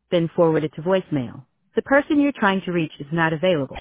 been forwarded to voicemail. The person you're trying to reach is not available.